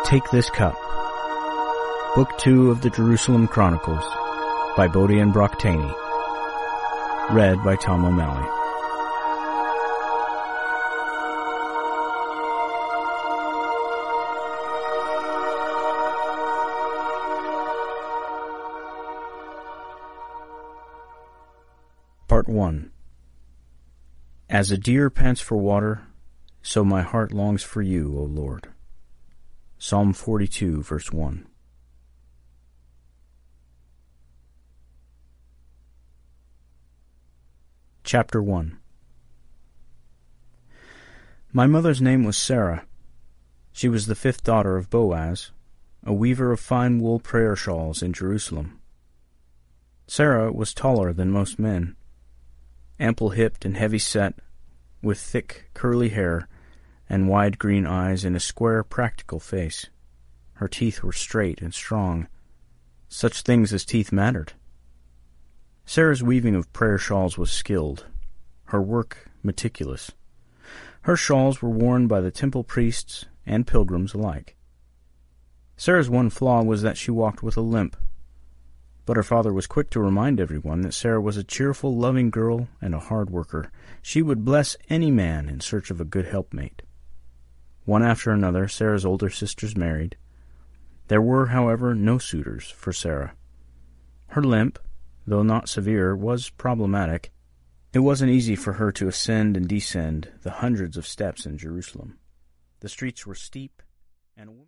Take This Cup. Book 2 of the Jerusalem Chronicles by Bodie Brock Taney. Read by Tom O'Malley. Part 1. As a deer pants for water, so my heart longs for you, O Lord. Psalm 42, verse 1. Chapter 1. My mother's name was Sarah. She was the 5th daughter of Boaz, a weaver of fine wool prayer shawls in Jerusalem. Sarah was taller than most men, ample-hipped and heavy-set, with thick, curly hair and wide green eyes and a square, practical face. Her teeth were straight and strong. Such things as teeth mattered. Sarah's weaving of prayer shawls was skilled, her work meticulous. Her shawls were worn by the temple priests and pilgrims alike. Sarah's one flaw was that she walked with a limp, but her father was quick to remind everyone that Sarah was a cheerful, loving girl and a hard worker. She would bless any man in search of a good helpmate. One after another, Sarah's older sisters married. There were, however, no suitors for Sarah. Her limp, though not severe, was problematic. It wasn't easy for her to ascend and descend the hundreds of steps in Jerusalem. The streets were steep, and